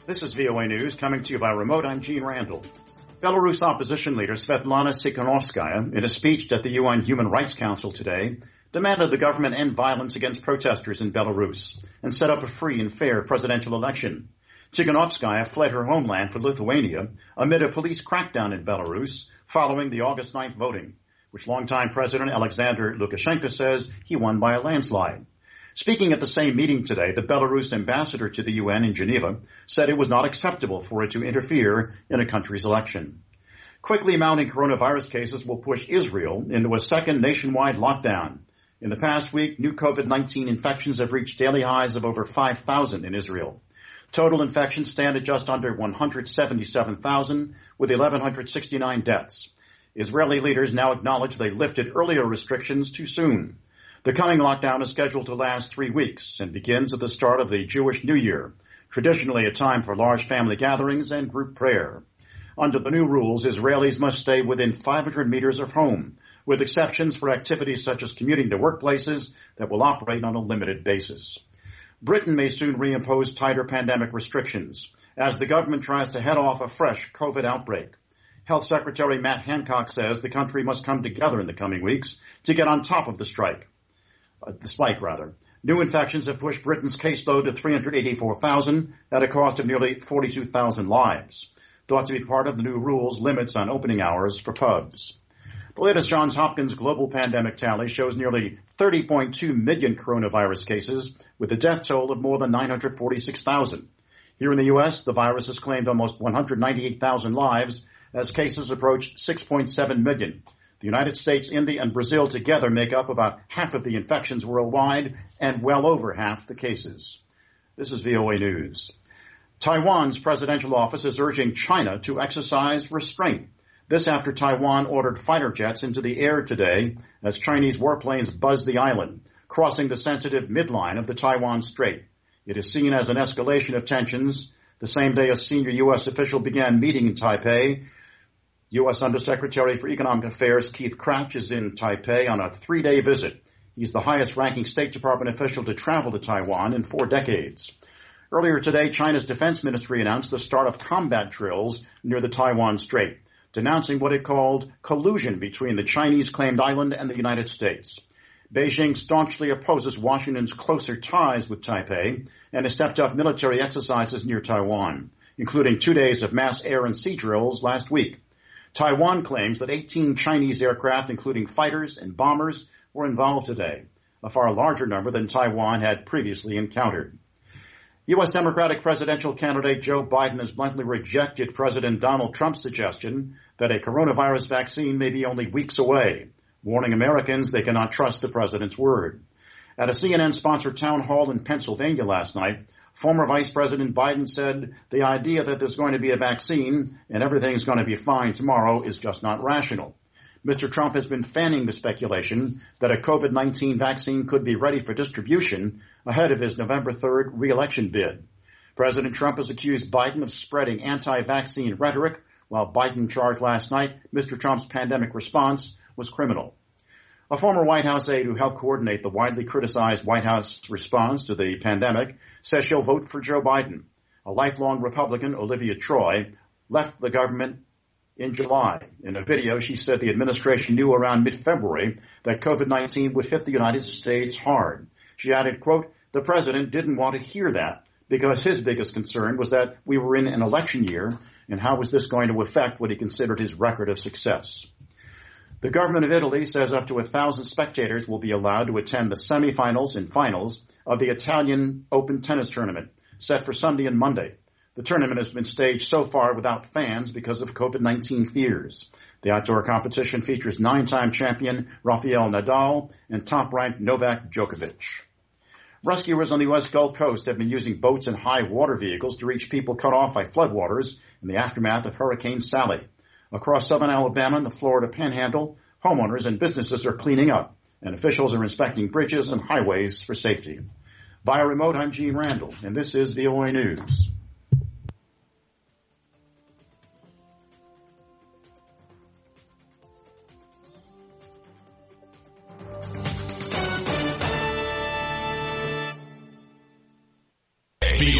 This is VOA News coming to you by remote. I'm Gene Randall. Belarus opposition leader Svetlana Tikhanovskaya, in a speech at the UN Human Rights Council today, demanded the government end violence against protesters in Belarus and set up a free and fair presidential election. Tikhanovskaya fled her homeland for Lithuania amid a police crackdown in Belarus following the August 9th voting, which longtime President Alexander Lukashenko says he won by a landslide. Speaking at the same meeting today, the Belarus ambassador to the UN in Geneva said it was not acceptable for it to interfere in a country's election. Quickly mounting coronavirus cases will push Israel into a second nationwide lockdown. In the past week, new COVID-19 infections have reached daily highs of over 5,000 in Israel. Total infections stand at just under 177,000, with 1,169 deaths. Israeli leaders now acknowledge they lifted earlier restrictions too soon. The coming lockdown is scheduled to last 3 weeks and begins at the start of the Jewish New Year, traditionally a time for large family gatherings and group prayer. Under the new rules, Israelis must stay within 500 meters of home, with exceptions for activities such as commuting to workplaces that will operate on a limited basis. Britain may soon reimpose tighter pandemic restrictions as the government tries to head off a fresh COVID outbreak. Health Secretary Matt Hancock says the country must come together in the coming weeks to get on top of the spike. New infections have pushed Britain's caseload to 384,000 at a cost of nearly 42,000 lives. Thought to be part of the new rules, limits on opening hours for pubs. The latest Johns Hopkins global pandemic tally shows nearly 30.2 million coronavirus cases, with a death toll of more than 946,000. Here in the U.S., the virus has claimed almost 198,000 lives as cases approach 6.7 million. The United States, India, and Brazil together make up about half of the infections worldwide and well over half the cases. This is VOA News. Taiwan's presidential office is urging China to exercise restraint. This after Taiwan ordered fighter jets into the air today as Chinese warplanes buzzed the island, crossing the sensitive midline of the Taiwan Strait. It is seen as an escalation of tensions the same day a senior U.S. official began meeting in Taipei. U.S. Undersecretary for Economic Affairs Keith Krach is in Taipei on a 3-day visit. He's the highest-ranking State Department official to travel to Taiwan in 4 decades. Earlier today, China's defense ministry announced the start of combat drills near the Taiwan Strait, denouncing what it called collusion between the Chinese-claimed island and the United States. Beijing staunchly opposes Washington's closer ties with Taipei and has stepped up military exercises near Taiwan, including 2 days of mass air and sea drills last week. Taiwan claims that 18 Chinese aircraft, including fighters and bombers, were involved today, a far larger number than Taiwan had previously encountered. U.S. Democratic presidential candidate Joe Biden has bluntly rejected President Donald Trump's suggestion that a coronavirus vaccine may be only weeks away, warning Americans they cannot trust the president's word. At a CNN-sponsored town hall in Pennsylvania last night, former Vice President Biden said the idea that there's going to be a vaccine and everything's going to be fine tomorrow is just not rational. Mr. Trump has been fanning the speculation that a COVID-19 vaccine could be ready for distribution ahead of his November 3rd re-election bid. President Trump has accused Biden of spreading anti-vaccine rhetoric, while Biden charged last night Mr. Trump's pandemic response was criminal. A former White House aide who helped coordinate the widely criticized White House response to the pandemic says she'll vote for Joe Biden. A lifelong Republican, Olivia Troy, left the government in July. In a video, she said the administration knew around mid-February that COVID-19 would hit the United States hard. She added, quote, "The president didn't want to hear that because his biggest concern was that we were in an election year and how was this going to affect what he considered his record of success." The government of Italy says up to 1,000 spectators will be allowed to attend the semifinals and finals of the Italian Open tennis tournament, set for Sunday and Monday. The tournament has been staged so far without fans because of COVID-19 fears. The outdoor competition features 9-time champion Rafael Nadal and top-ranked Novak Djokovic. Rescuers on the U.S. Gulf Coast have been using boats and high water vehicles to reach people cut off by floodwaters in the aftermath of Hurricane Sally. Across southern Alabama and the Florida Panhandle, homeowners and businesses are cleaning up, and officials are inspecting bridges and highways for safety. Via remote, I'm Gene Randall, and this is VOA News.